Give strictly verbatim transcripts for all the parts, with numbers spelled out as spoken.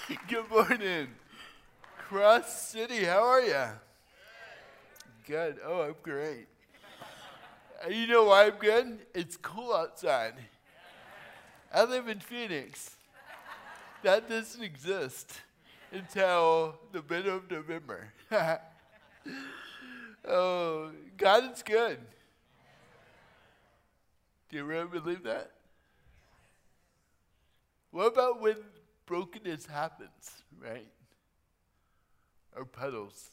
Good morning. Cross City, how are ya? Good. Oh, I'm great. Uh, You know why I'm good? It's cool outside. I live in Phoenix. That doesn't exist until the middle of November. Oh, God is good. Do you really believe that? What about when brokenness happens, right? Or puddles?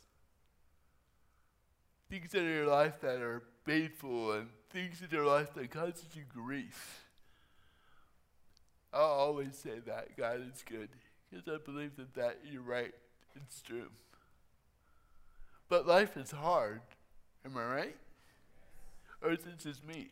Things in your life that are painful and things in your life that causes you grief. I'll always say that God is good because I believe that, that you're right. It's true. But life is hard. Am I right? Or is it just me?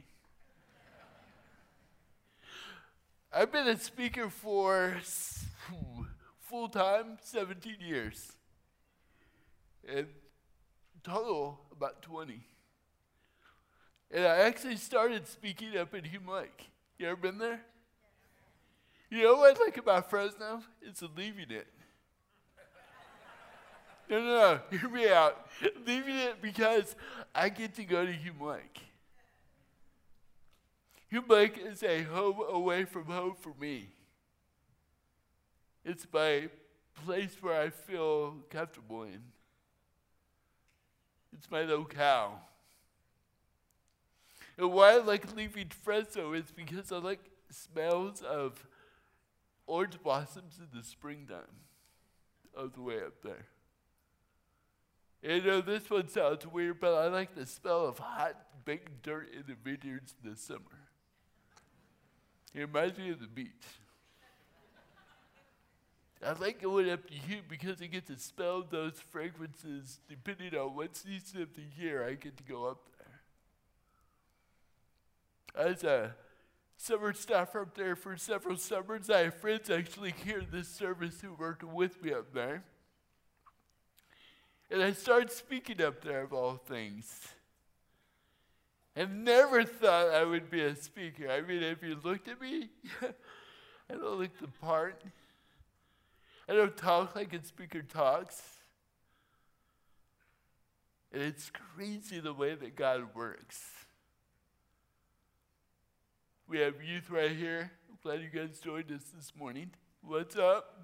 I've been a speaker for s- full-time seventeen years. And total about twenty. And I actually started speaking up in Hume Lake. You ever been there? You know what I like about Fresno? It's leaving it. No, no, no, hear me out. Leaving it because I get to go to Hume Lake. Hume Lake is a home away from home for me. It's my place where I feel comfortable in. It's my locale. And why I like leaving Fresno is because I like smells of orange blossoms in the springtime of the way up there. And I know this one sounds weird, but I like the smell of hot baked dirt in the vineyards in the summer. It reminds me of the beach. I like going up to Hume because I get to smell those fragrances depending on what season of the year I get to go up there. As a summer staffer up there for several summers, I have friends actually here in this service who worked with me up there. And I started speaking up there of all things. I never thought I would be a speaker. I mean, if you looked at me, I don't look the part. I don't talk like a speaker talks. And it's crazy the way that God works. We have youth right here. I'm glad you guys joined us this morning. What's up?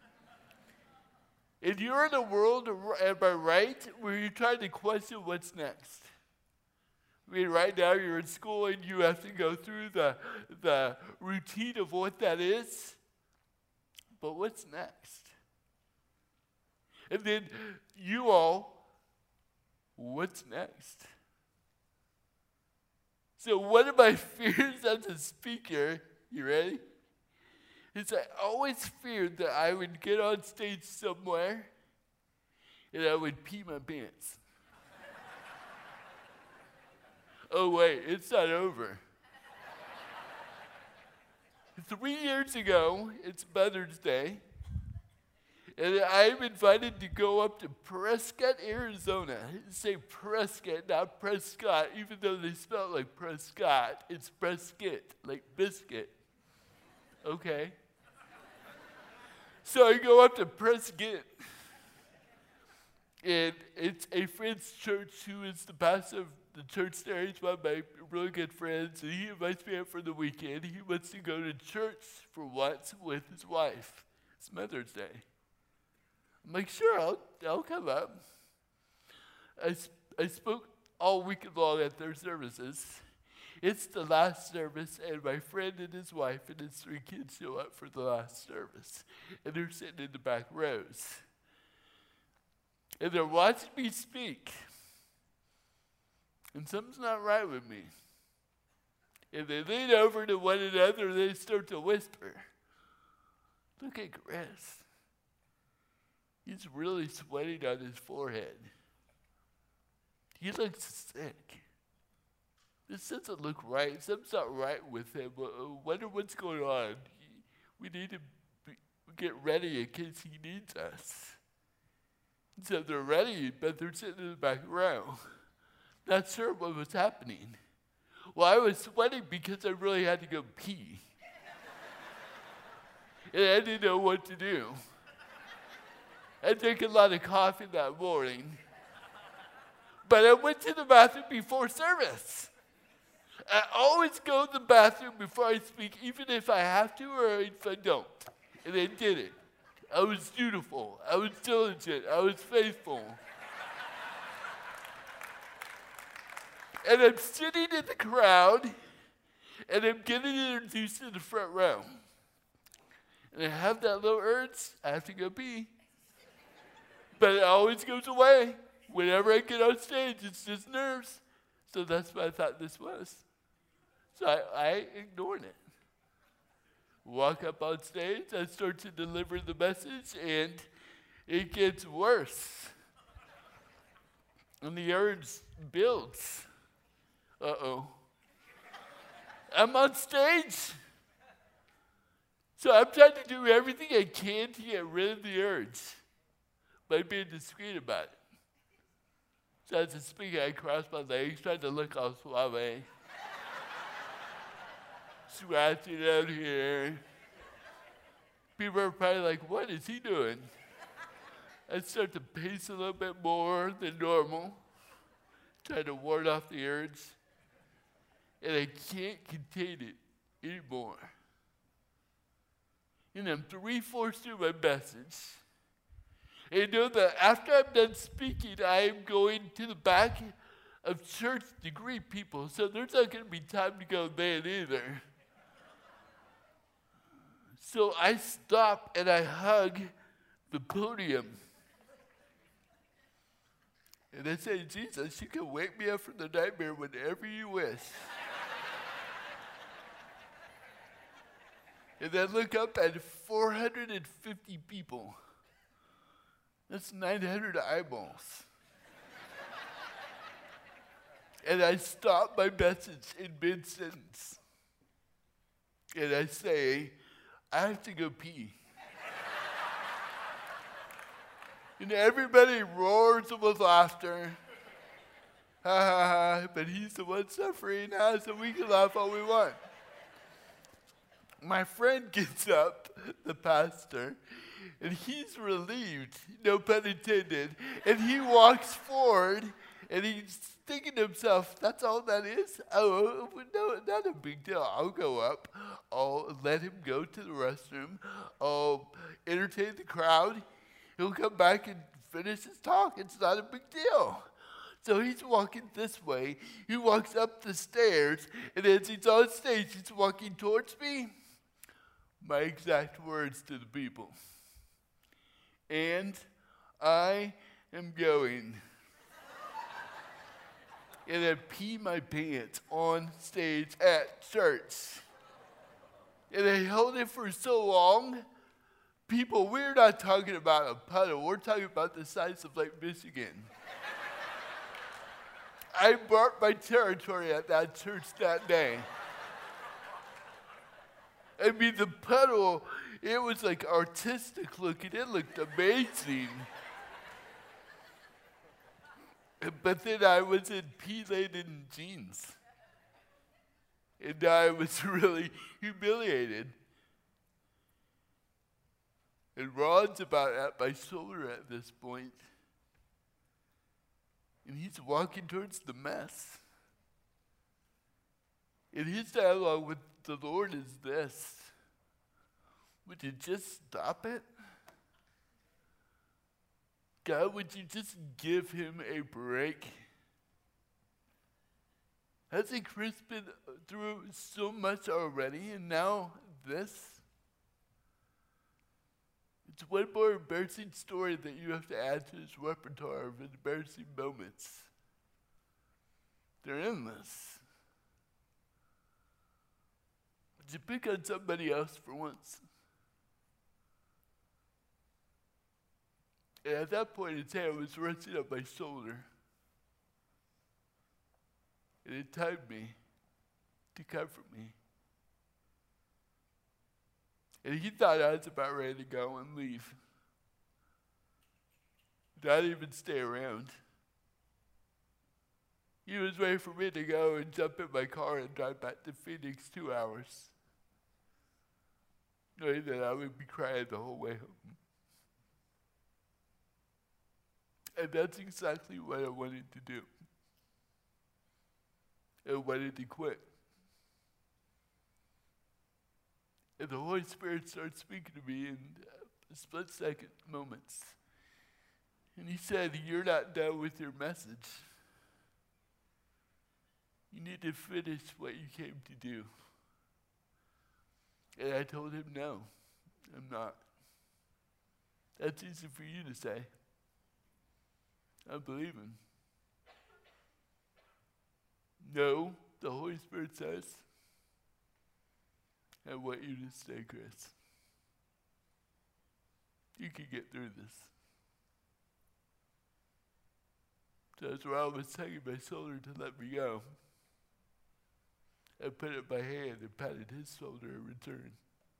And you're in a world, am I right, where you're trying to question what's next. I mean, right now you're in school and you have to go through the, the routine of what that is. But what's next? And then you all, what's next? So one of my fears as a speaker, you ready? Is I always feared that I would get on stage somewhere and I would pee my pants. Oh wait, it's not over. Three years ago, it's Mother's Day, and I'm invited to go up to Prescott, Arizona. Say Prescott, not Prescott, even though they spell it like Prescott. It's Prescott, like biscuit. Okay. So I go up to Prescott, and it's a friend's church who is the pastor of the church there. He's one of my really good friends, and he invites me up for the weekend. He wants to go to church for once with his wife. It's Mother's Day. I'm like, sure, I'll, I'll come up. I, I spoke all weekend long at their services. It's the last service, and my friend and his wife and his three kids show up for the last service. And they're sitting in the back rows. And they're watching me speak. And something's not right with me. And they lean over to one another and they start to whisper. Look at Chris. He's really sweating on his forehead. He looks sick. This doesn't look right. Something's not right with him. I wonder what's going on. We need to be, get ready in case he needs us. So they're ready, but they're sitting in the back row. Not sure what was happening. Well, I was sweating because I really had to go pee. And I didn't know what to do. I drank a lot of coffee that morning. But I went to the bathroom before service. I always go to the bathroom before I speak, even if I have to or if I don't. And I did it. I was dutiful. I was diligent. I was faithful. And I'm sitting in the crowd, and I'm getting introduced in the front row. And I have that little urge, I have to go pee. But it always goes away. Whenever I get on stage, it's just nerves. So that's what I thought this was. So I, I ignored it. Walk up on stage, I start to deliver the message, and it gets worse. And the urge builds. Uh-oh. I'm on stage. So I'm trying to do everything I can to get rid of the urge by being discreet about it. So as a speaker, I cross my legs, trying to look all suave. Scratching out here. People are probably like, what is he doing? I start to pace a little bit more than normal, trying to ward off the urge. And I can't contain it anymore. And I'm three-fourths through my message. And you know that after I'm done speaking, I am going to the back of church to greet people. So there's not going to be time to go then either. So I stop and I hug the podium. And I say, Jesus, you can wake me up from the nightmare whenever you wish. And then look up at four hundred fifty people. That's nine hundred eyeballs. And I stop my message in mid-sentence. And I say, I have to go pee. And everybody roars with laughter. Ha ha ha, but he's the one suffering now, so we can laugh all we want. My friend gets up, the pastor, and he's relieved, no pun intended, and he walks forward, and he's thinking to himself, that's all that is? Oh, no, not a big deal. I'll go up. I'll let him go to the restroom. I'll entertain the crowd. He'll come back and finish his talk. It's not a big deal. So he's walking this way. He walks up the stairs, and as he's on stage, he's walking towards me. My exact words to the people. And I am going. And I pee my pants on stage at church. And I held it for so long. People, we're not talking about a puddle. We're talking about the size of Lake Michigan. I marked my territory at that church that day. I mean, the puddle, it was like artistic looking. It looked amazing. But then I was in pea-laden jeans. And I was really humiliated. And Ron's about at my shoulder at this point. And he's walking towards the mess. And his dialogue with the Lord is this. Would you just stop it? God, would you just give him a break? Hasn't Chris been through so much already, and now this? It's one more embarrassing story that you have to add to his repertoire of embarrassing moments. They're endless. Would you pick on somebody else for once? And at that point, his hand was resting on my shoulder. And it timed me to comfort me. And he thought I was about ready to go and leave. Not even stay around. He was ready for me to go and jump in my car and drive back to Phoenix two hours. Knowing that I would be crying the whole way home. And that's exactly what I wanted to do. I wanted to quit. And the Holy Spirit started speaking to me in uh, split-second moments. And he said, you're not done with your message. You need to finish what you came to do. And I told him, no, I'm not. That's easy for you to say. I'm believing. No, the Holy Spirit says, I want you to stay, Chris. You can get through this. So as Rob was taking my shoulder to let me go, I put up my hand and patted his shoulder in return.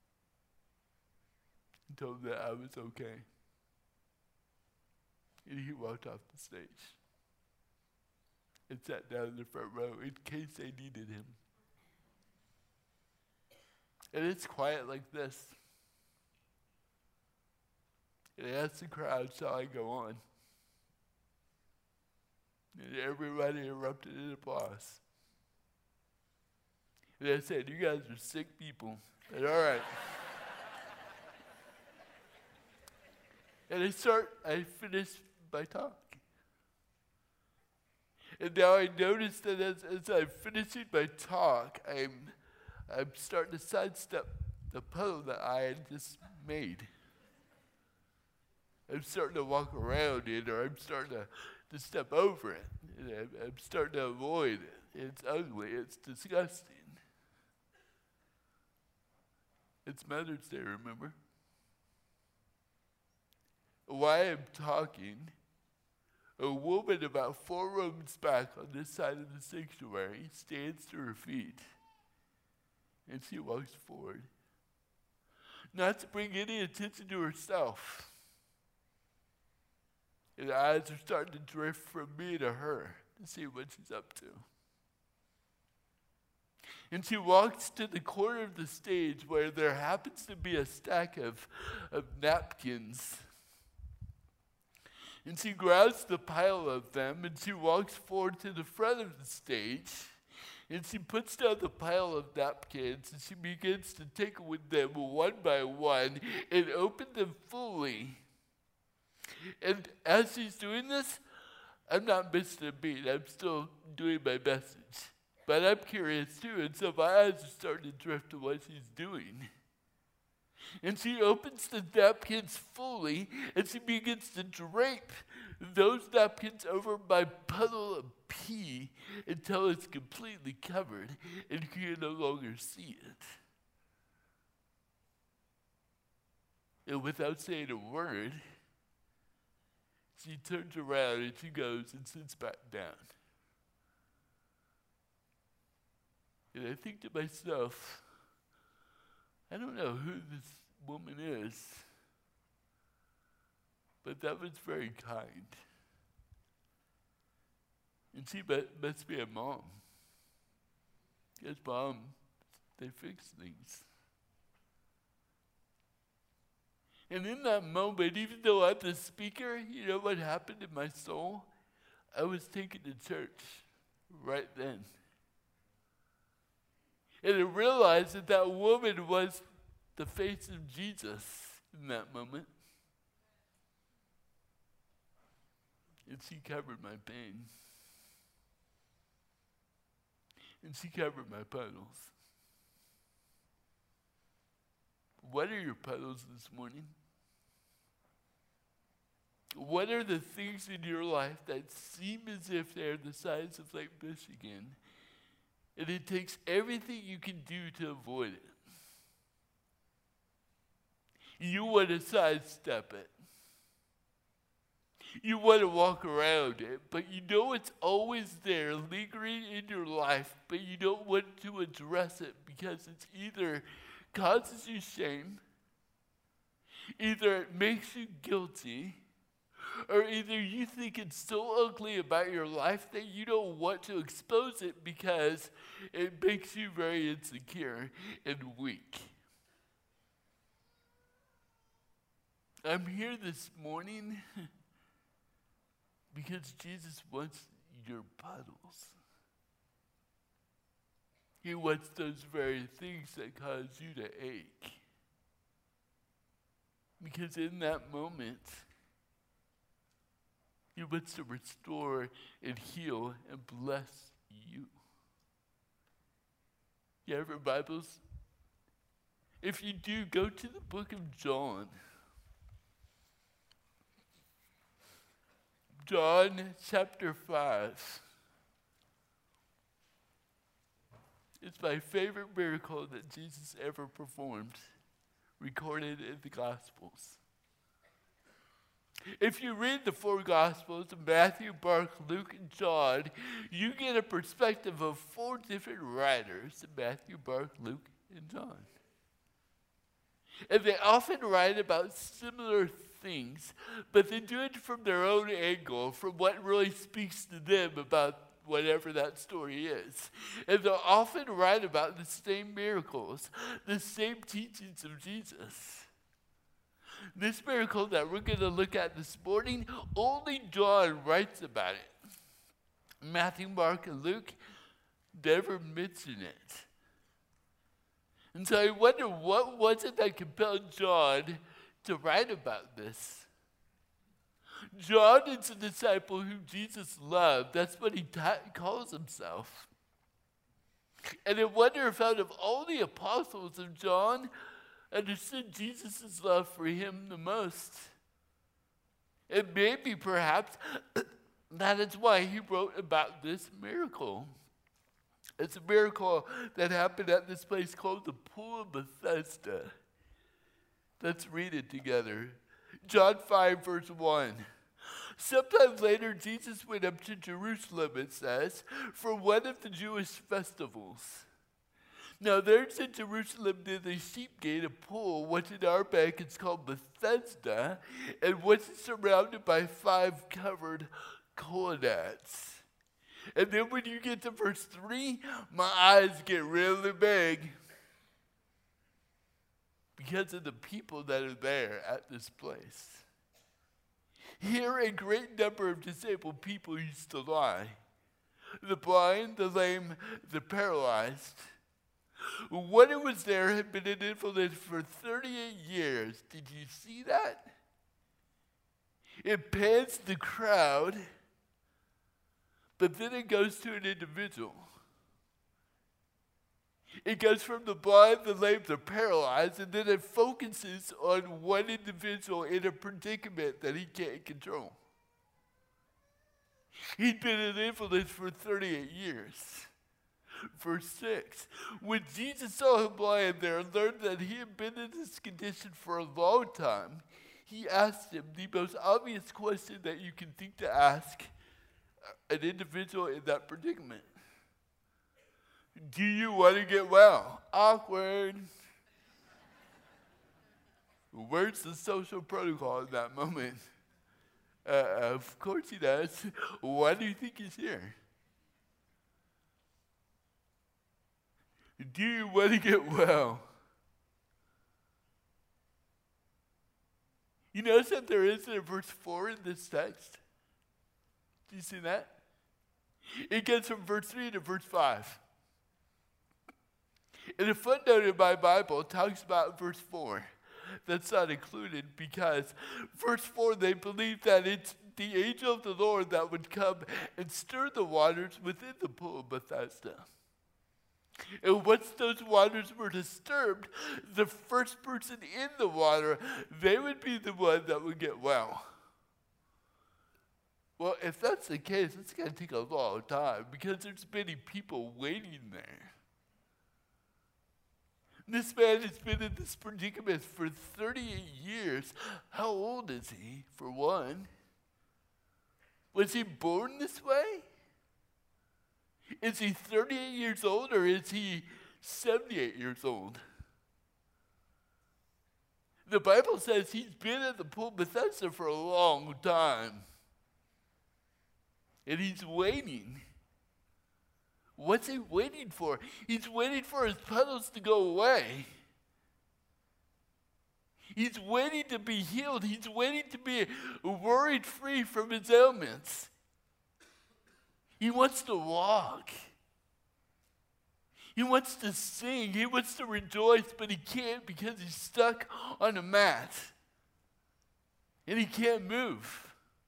And told him that I was okay. And he walked off the stage and sat down in the front row in case they needed him. And it's quiet like this. And I asked the crowd, shall I go on? And everybody erupted in applause. And I said, you guys are sick people. And all right. And I start, I finished my talk. And now I notice that as, as I'm finishing my talk, I'm, I'm starting to sidestep the puddle that I had just made. I'm starting to walk around it, or I'm starting to, to step over it. And I'm, I'm starting to avoid it. It's ugly. It's disgusting. It's Mother's Day, remember? While I'm talking, a woman about four rooms back on this side of the sanctuary stands to her feet, and she walks forward, not to bring any attention to herself. And the eyes are starting to drift from me to her to see what she's up to. And she walks to the corner of the stage where there happens to be a stack of, of napkins. And she grabs the pile of them, and she walks forward to the front of the stage, and she puts down the pile of napkins, and she begins to take with them one by one and open them fully. And as she's doing this, I'm not missing a beat. I'm still doing my message. But I'm curious too, and so my eyes are starting to drift to what she's doing. And she opens the napkins fully, and she begins to drape those napkins over my puddle of pee until it's completely covered, and you can no longer see it. And without saying a word, she turns around and she goes and sits back down. And I think to myself, I don't know who this woman is, but that was very kind. And she must be a mom. Because moms, they fix things. And in that moment, even though I'm the speaker, you know what happened in my soul? I was taken to church right then. And I realized that that woman was the face of Jesus in that moment. And she covered my pain. And she covered my puddles. What are your puddles this morning? What are the things in your life that seem as if they're the size of Lake Michigan, and it takes everything you can do to avoid it? You want to sidestep it. You want to walk around it, but you know it's always there, lingering in your life, but you don't want to address it because it's either causes you shame, either it makes you guilty, or either you think it's so ugly about your life that you don't want to expose it because it makes you very insecure and weak. I'm here this morning Because Jesus wants your puddles. He wants those very things that cause you to ache. Because in that moment, he wants to restore and heal and bless you. You have your Bibles? If you do, go to the book of John. John chapter five. It's my favorite miracle that Jesus ever performed, recorded in the Gospels. If you read the four Gospels, Matthew, Mark, Luke, and John, you get a perspective of four different writers, Matthew, Mark, Luke, and John. And they often write about similar things, but they do it from their own angle, from what really speaks to them about whatever that story is. And they'll often write about the same miracles, the same teachings of Jesus. This miracle that we're going to look at this morning, only John writes about it. Matthew, Mark, and Luke never mention it. And so I wonder, what was it that compelled John to write about this? John is a disciple whom Jesus loved. That's what he ta- calls himself. And I wonder if out of all the apostles of John, understood Jesus' love for him the most. And maybe, perhaps, that is why he wrote about this miracle. It's a miracle that happened at this place called the Pool of Bethesda. Let's read it together. John five, verse one. Sometime later, Jesus went up to Jerusalem, it says, for one of the Jewish festivals. Now, there's in Jerusalem near the sheep gate a pool, which in our bank is called Bethesda, and which is surrounded by five covered colonnades. And then when you get to verse three, my eyes get really big because of the people that are there at this place. Here a great number of disabled people used to lie. The blind, the lame, the paralyzed. When it was there, had been an invalid for thirty-eight years. Did you see that? It pans the crowd, but then it goes to an individual. It goes from the blind, the lame, the paralyzed, and then it focuses on one individual in a predicament that he can't control. He'd been an invalid for thirty-eight years. Verse six, when Jesus saw him lying there and learned that he had been in this condition for a long time, he asked him the most obvious question that you can think to ask an individual in that predicament. Do you want to get well? Awkward. Where's the social protocol in that moment? Uh, of course he does. Why do you think he's here? Do you want to get well? You notice that there is in verse four in this text? Do you see that? It gets from verse three to verse five. And a footnote in my Bible talks about verse four. That's not included because verse four, they believe that it's the angel of the Lord that would come and stir the waters within the pool of Bethesda. And once those waters were disturbed, the first person in the water, they would be the one that would get well. Well, if that's the case, it's going to take a long time because there's many people waiting there. This man has been in this predicament for thirty-eight years. How old is he, for one? Was he born this way? Is he thirty-eight years old or is he seventy-eight years old? The Bible says he's been at the pool of Bethesda for a long time. And he's waiting. What's he waiting for? He's waiting for his puddles to go away. He's waiting to be healed. He's waiting to be worried free from his ailments. He wants to walk. He wants to sing. He wants to rejoice, but he can't because he's stuck on a mat. And he can't move.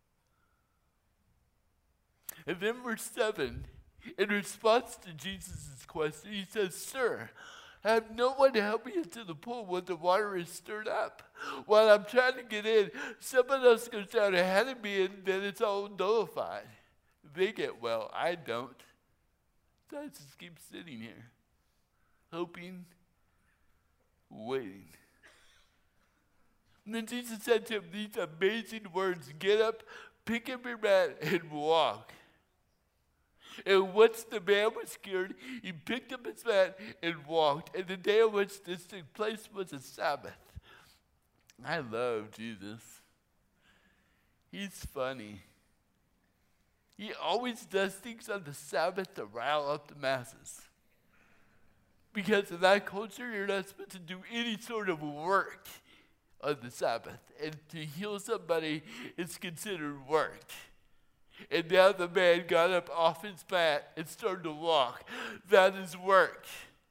And then verse seven, in response to Jesus' question, he says, Sir, I have no one to help me into the pool when the water is stirred up. While I'm trying to get in, someone else goes down ahead of me, and then it's all nullified. They get well. I don't. So I just keep sitting here, hoping, waiting. And then Jesus said to him these amazing words, Get up, pick up your mat, and walk. And once the man was cured, he picked up his mat and walked. And the day on which this took place was a Sabbath. I love Jesus. He's funny. He always does things on the Sabbath to rile up the masses. Because in that culture, you're not supposed to do any sort of work on the Sabbath. And to heal somebody is considered work. And now the man got up off his mat and started to walk. That is work.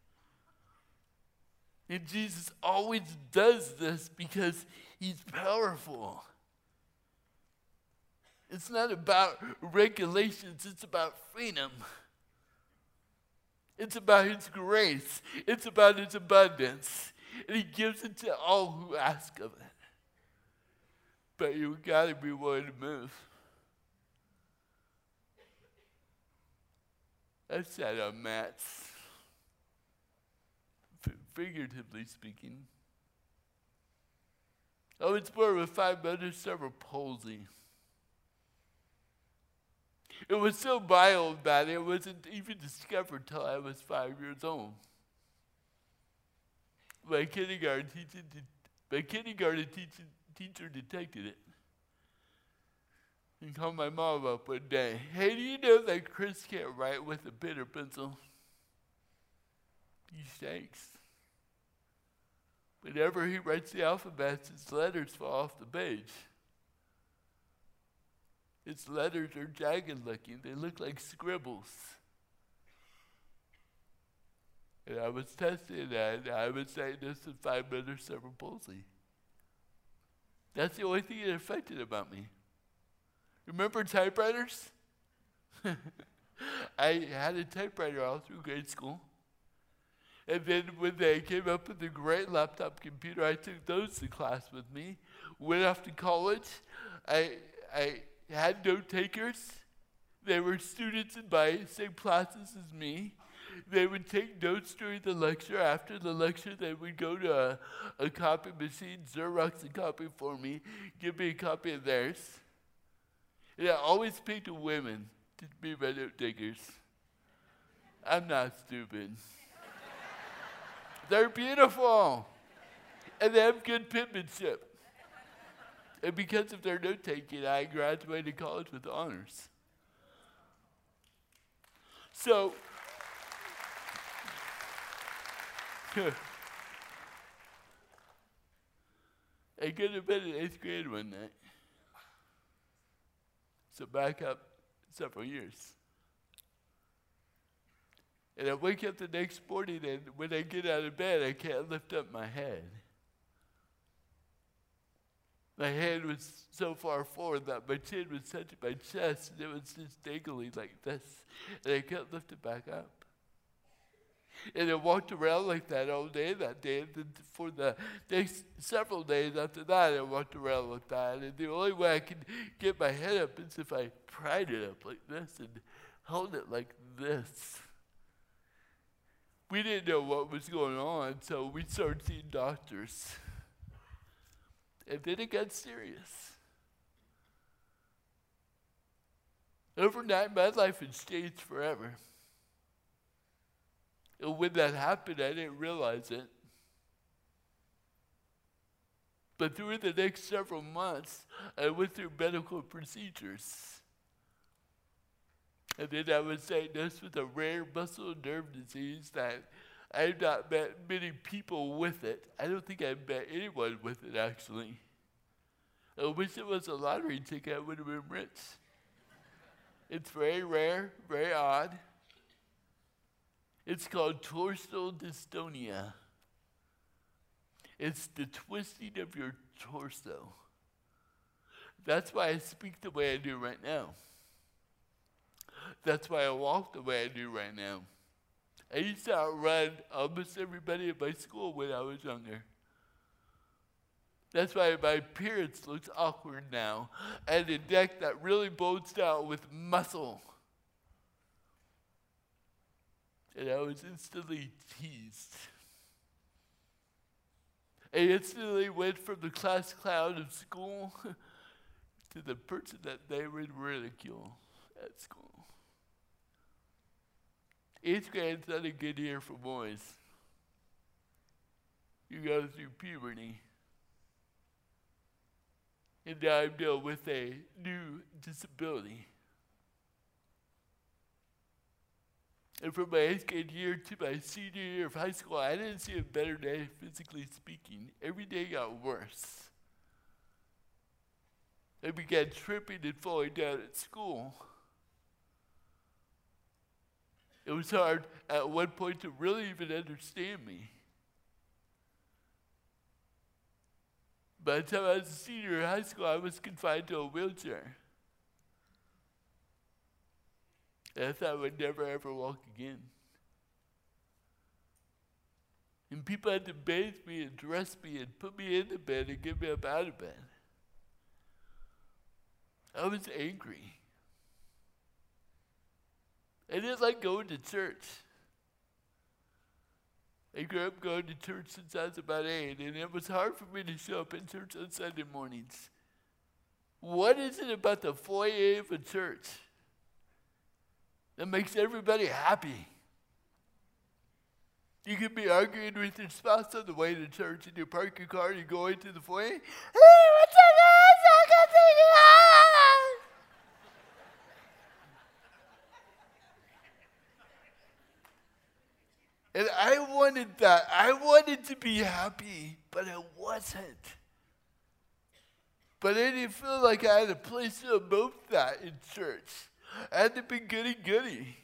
And Jesus always does this because he's powerful. It's not about regulations, it's about freedom. It's about his grace. It's about his abundance. And he gives it to all who ask of it. But you've got to be willing to move. I've sat on mats, f- figuratively speaking. I was born with five mothers, cerebral palsy. It was so mild that it wasn't even discovered till I was five years old. My kindergarten teacher, my kindergarten teacher, teacher detected it. And called my mom up one day. Hey, do you know that Chris can't write with a pen or pencil? He shakes. Whenever he writes the alphabet, his letters fall off the page. His letters are jagged looking. They look like scribbles. And I was tested, and I was diagnosed with five motor cerebral palsy. That's the only thing that affected about me. Remember typewriters? I had a typewriter all through grade school. And then when they came up with the great laptop computer, I took those to class with me. Went off to college. I I had note takers. They were students in my same classes as me. They would take notes during the lecture. After the lecture, they would go to a, a copy machine, Xerox a copy for me, give me a copy of theirs. And I always picked women to be my note takers. I'm not stupid. They're beautiful. And they have good penmanship. And because of their note taking, I graduated college with honors. So, I could have been in eighth grade one night. So back up several years. And I wake up the next morning, and when I get out of bed, I can't lift up my head. My hand was so far forward that my chin was touching my chest, and it was just dangling like this. And I couldn't lift it back up. And I walked around like that all day that day. And then for the next several days after that, I walked around like that. And the only way I could get my head up is if I pried it up like this and held it like this. We didn't know what was going on, so we started seeing doctors. And then it got serious. Overnight, my life had changed forever. And when that happened, I didn't realize it. But through the next several months, I went through medical procedures. And then I was diagnosed with a rare muscle and nerve disease that I've not met many people with it. I don't think I've met anyone with it, actually. I wish it was a lottery ticket. I would have been rich. It's very rare, very odd. It's called torsal dystonia. It's the twisting of your torso. That's why I speak the way I do right now. That's why I walk the way I do right now. I used to outrun almost everybody at my school when I was younger. That's why my appearance looks awkward now, and a neck that really bulged out with muscle. And I was instantly teased. I instantly went from the class clown of school to the person that they would ridicule at school. Eighth grade's not a good year for boys. You go through puberty. And now I'm dealing with a new disability. And from my eighth grade year to my senior year of high school, I didn't see a better day, physically speaking. Every day got worse. I began tripping and falling down at school. It was hard at one point to really even understand me. By the time I was a senior in high school, I was confined to a wheelchair. And I thought I would never ever walk again. And people had to bathe me and dress me and put me in the bed and get me up out of bed. I was angry. I didn't like going to church. I grew up going to church since I was about eight, and it was hard for me to show up in church on Sunday mornings. What is it about the foyer of a church that makes everybody happy? You could be arguing with your spouse on the way to church, and you park your car and you go into the foyer. Hey, what's up, guys? I got to take it out. And I wanted that. I wanted to be happy, but I wasn't. But I didn't feel like I had a place to emote that in church. I had to be goody-goody.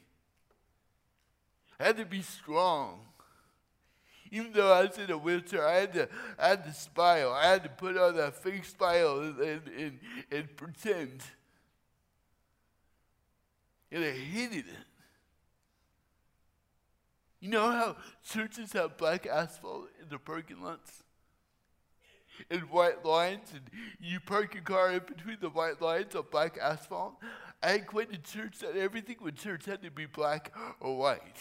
I had to be strong. Even though I was in a wheelchair, I had to, I had to smile. I had to put on that fake smile and, and, and, and pretend. And I hated it. You know how churches have black asphalt in the parking lots? And white lines, and you park your car in between the white lines of black asphalt? I had quite a church that everything with church had to be black or white.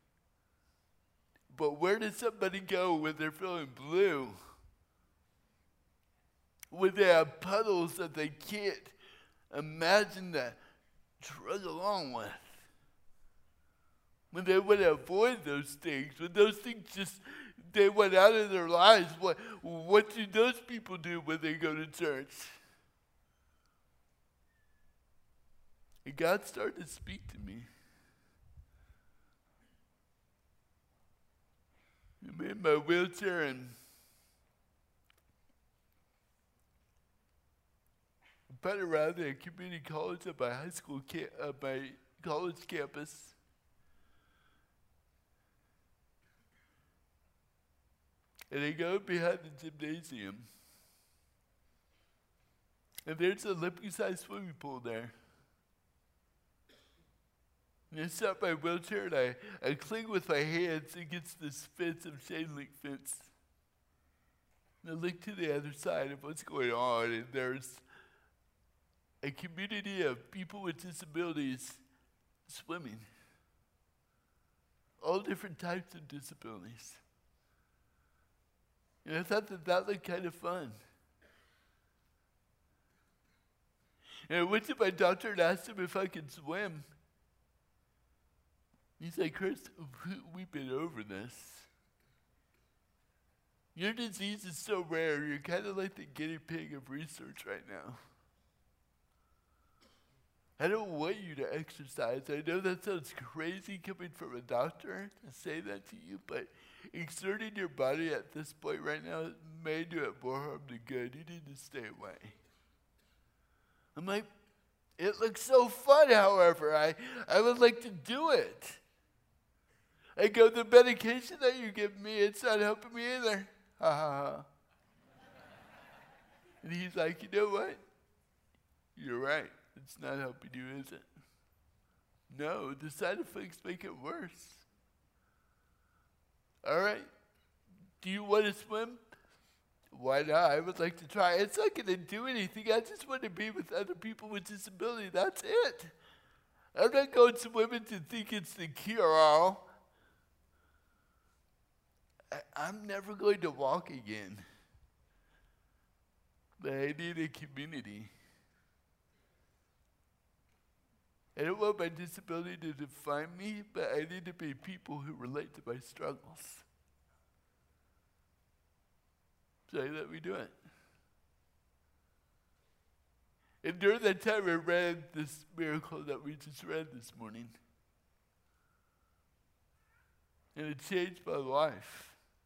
But where does somebody go when they're feeling blue? When they have puddles that they can't imagine to trudge along with? When they want to avoid those things, when those things just, they went out of their lives, what, what do those people do when they go to church? And God started to speak to me. I'm in my wheelchair, and I'm put around the community college at my high school, ca- uh, my college campus. And I go behind the gymnasium. And there's an Olympic-sized swimming pool there. And I stop my wheelchair and I, I cling with my hands against this fence of chain link fence. And I look to the other side of what's going on, and there's a community of people with disabilities swimming. All different types of disabilities. And I thought that that looked kind of fun. And I went to my doctor and asked him if I could swim. He's like, Chris, we've been over this. Your disease is so rare, you're kind of like the guinea pig of research right now. I don't want you to exercise. I know that sounds crazy coming from a doctor to say that to you, but exerting your body at this point right now may do it more harm than good. You need to stay away. I'm like, It looks so fun, however. I, I would like to do it. I go, the medication that you give me, it's not helping me either. Ha ha ha. And he's like, you know what? You're right. It's not helping you, is it? No, the side effects make it worse. All right. Do you want to swim? Why not? I would like to try. It's not going to do anything. I just want to be with other people with disability. That's it. I'm not going swimming to think it's the cure-all. I'm never going to walk again. But I need a community. I don't want my disability to define me, but I need to be people who relate to my struggles. So let me do it. And during that time, I read this miracle that we just read this morning. And it changed my life.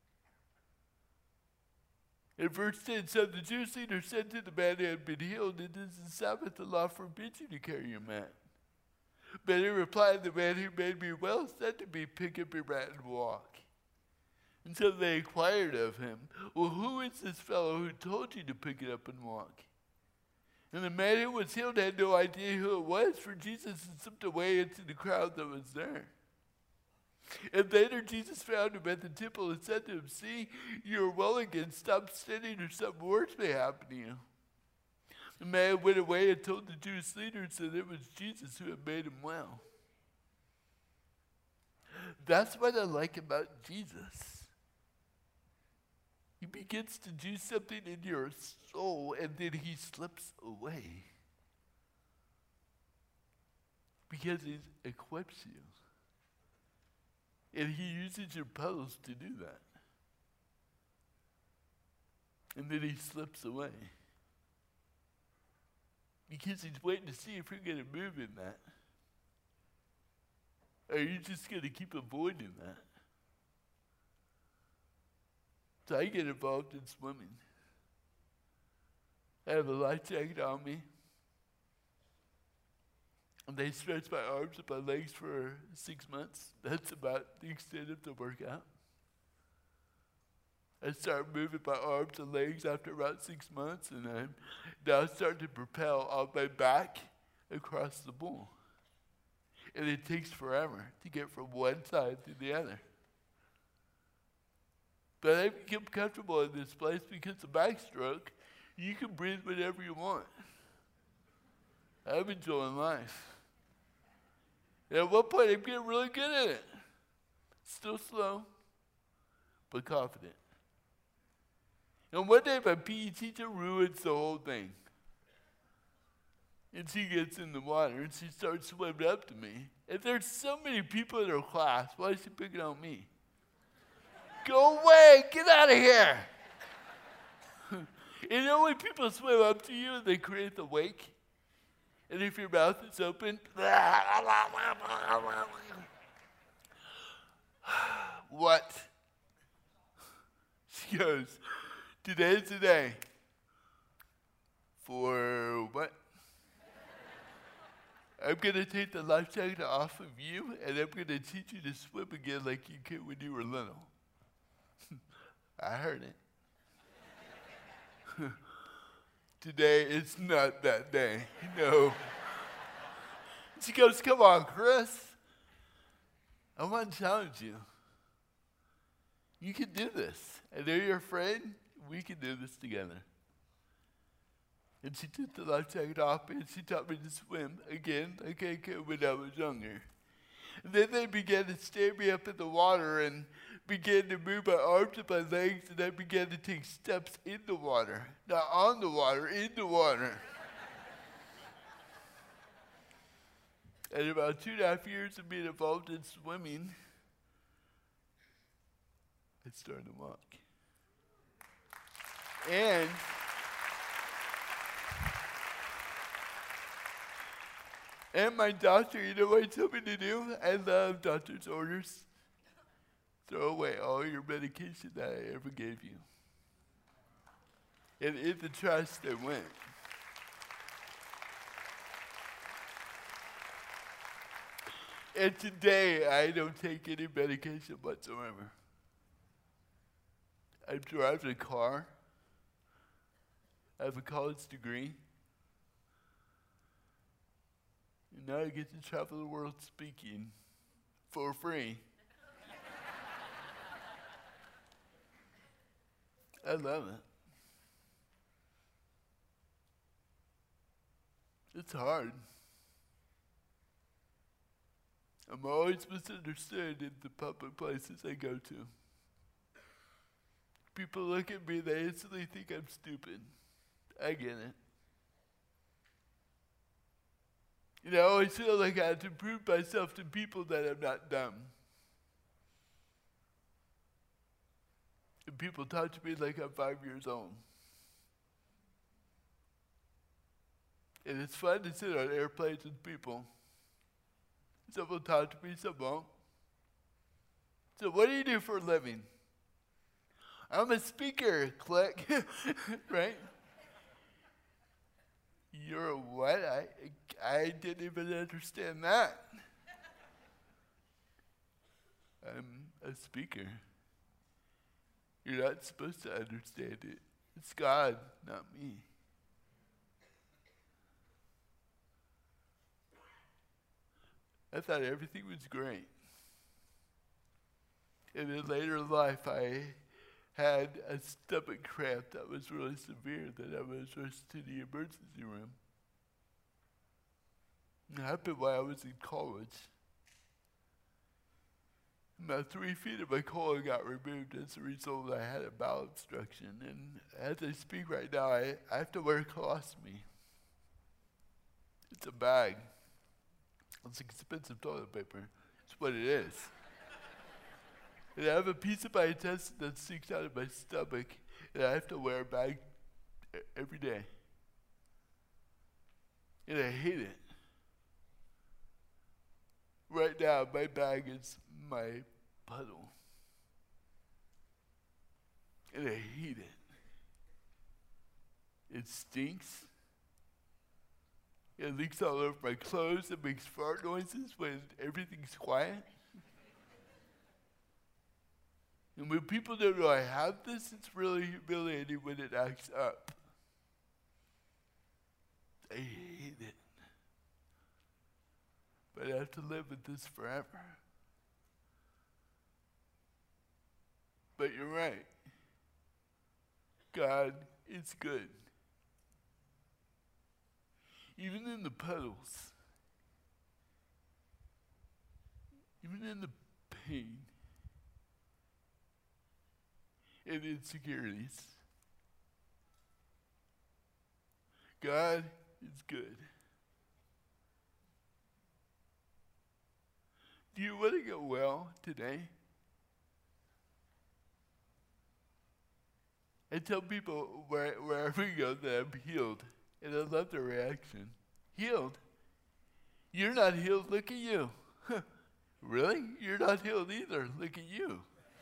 In verse ten, so the Jewish leader said to the man who had been healed, it is the Sabbath, the law forbids you to carry your mat. But he replied, the man who made me well said to me, pick up your mat and walk. And so they inquired of him, well, who is this fellow who told you to pick it up and walk? And the man who was healed had no idea who it was, for Jesus had slipped away into the crowd that was there. And later Jesus found him at the temple and said to him, see, you are well again. Stop sinning or something worse may happen to you. The man went away and told the Jewish leaders that it was Jesus who had made him well. That's what I like about Jesus. He begins to do something in your soul, and then he slips away. Because he equips you. And he uses your puddles to do that. And then he slips away. Because he's waiting to see if you're going to move in that. Or are you just going to keep avoiding that? So I get involved in swimming. I have a life jacket on me. And they stretch my arms and my legs for six months. That's about the extent of the workout. I start moving my arms and legs after about six months, and I'm now starting to propel on my back across the pool. And it takes forever to get from one side to the other. But I become comfortable in this place because the backstroke, you can breathe whenever you want. I'm enjoying life. And at one point, I'm getting really good at it. Still slow, but confident. And one day, my P E teacher ruins the whole thing. And she gets in the water, and she starts swimming up to me. And there's so many people in her class. Why is she picking on me? Go away! Get out of here! And you know when people swim up to you and they create the wake? And if your mouth is open, what? She goes, today's the day. For what? I'm going to take the life jacket off of you, and I'm going to teach you to swim again like you could when you were little. I heard it. Today is not that day. No. She goes, come on, Chris. I want to challenge you. You can do this. I know you're afraid. We can do this together. And she took the life jacket off and she taught me to swim again like I could when I was younger. And then they began to stand me up in the water and began to move my arms and my legs, and I began to take steps in the water. Not on the water, in the water. And about two and a half years of being involved in swimming, I started to walk. And and my doctor, you know what he told me to do? I love doctor's orders. Throw away all your medication that I ever gave you. And in the trash they went. And today, I don't take any medication whatsoever. I drive a car. I have a college degree. And now I get to travel the world speaking for free. I love it. It's hard. I'm always misunderstood in the public places I go to. People look at me, they instantly think I'm stupid. I get it. You know, I always feel like I have to prove myself to people that I'm not dumb. And people talk to me like I'm five years old. And it's fun to sit on airplanes with people. Some will talk to me, some won't. So what do you do for a living? I'm a speaker, click, right? You're a what? I, I didn't even understand that. I'm a speaker. You're not supposed to understand it. It's God, not me. I thought everything was great. And in later life, I had a stomach cramp that was really severe that I was rushed to the emergency room. It happened while I was in college. About three feet of my colon got removed as a result. I had a bowel obstruction. And as I speak right now, I, I have to wear a colostomy. It's a bag. It's expensive toilet paper. It's what it is. And I have a piece of my intestine that sticks out of my stomach, and I have to wear a bag every day. And I hate it. Right now, my bag is my puddle. And I hate it. It stinks. It leaks all over my clothes. It makes fart noises when everything's quiet. And when people don't know I have this, it's really humiliating when it acts up. I hate it. But I have to live with this forever. But you're right. God is good. Even in the puddles, even in the pain and insecurities, God is good. Do you want to get well today? I tell people where, wherever we go that I'm healed, and I love their reaction. Healed? You're not healed, look at you. Really? You're not healed either, look at you.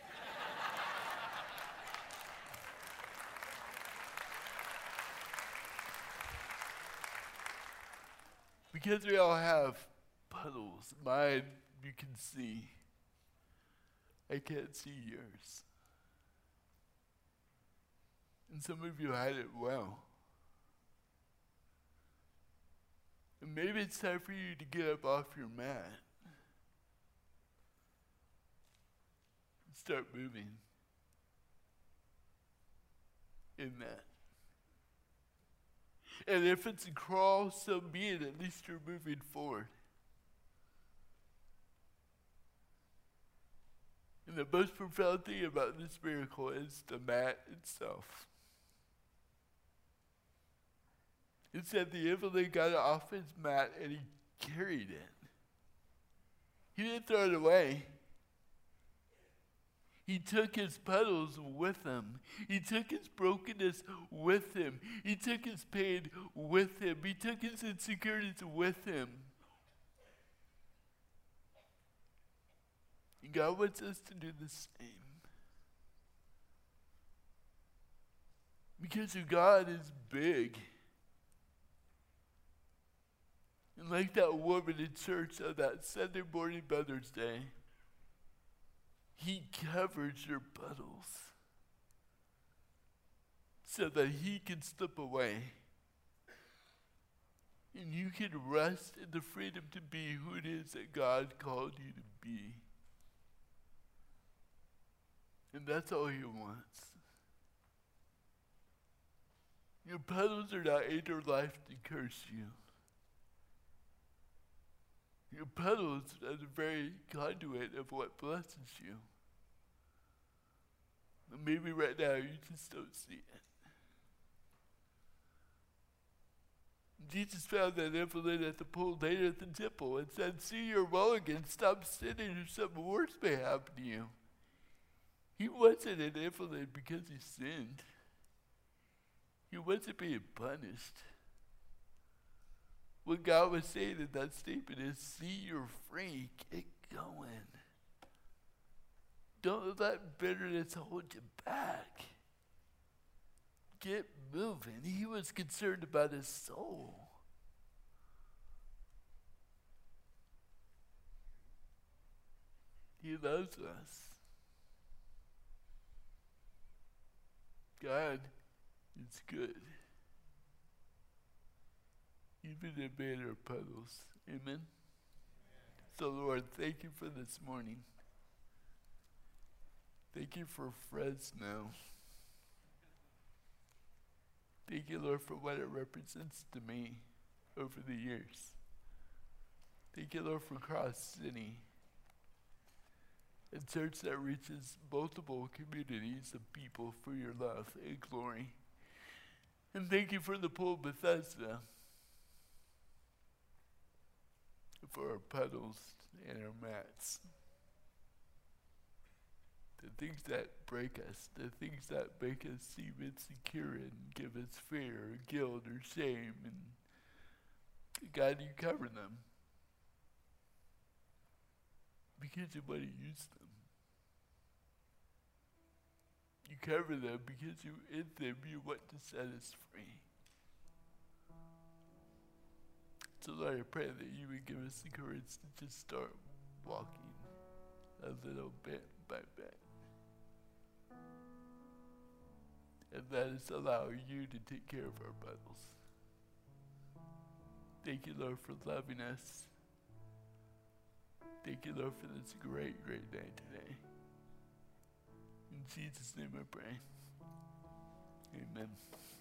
Because we all have puddles. Mine, you can see. I can't see yours. And some of you hide it well. And maybe it's time for you to get up off your mat. And start moving in that. And if it's a crawl, so be it. At least you're moving forward. And the most profound thing about this miracle is the mat itself. It said the invalid got off his mat and he carried it. He didn't throw it away. He took his puddles with him. He took his brokenness with him. He took his pain with him. He took his insecurities with him. And God wants us to do the same. Because God is big. And like that woman in church on that Sunday morning Mother's Day, he covers your puddles so that he can slip away. And you can rest in the freedom to be who it is that God called you to be. And that's all he wants. Your puddles are not in your life to curse you. Your puddles are the very conduit of what blesses you. And maybe right now you just don't see it. Jesus found that invalid at the pool later at the temple and said, "See, you're well again. Stop sinning or something worse may happen to you." He wasn't an invalid because he sinned. He wasn't being punished. What God was saying in that statement is, see, you're free. Get going. Don't let bitterness hold you back. Get moving. He was concerned about his soul. He loves us. God is good. Even in our puddles. Amen? So, Lord, thank you for this morning. Thank you for Fresno. Thank you, Lord, for what it represents to me over the years. Thank you, Lord, for Cross City, a church that reaches multiple communities of people for your love and glory. And thank you for the pool of Bethesda, for our puddles and our mats. The things that break us, the things that make us seem insecure and give us fear or guilt or shame. And God, you cover them because you want to use them. You cover them because you, in them, you want to set us free. So Lord, I pray that you would give us the courage to just start walking a little bit by bit. And let us allow you to take care of our puddles. Thank you, Lord, for loving us. Thank you, Lord, for this great, great day today. In Jesus' name I pray. Amen.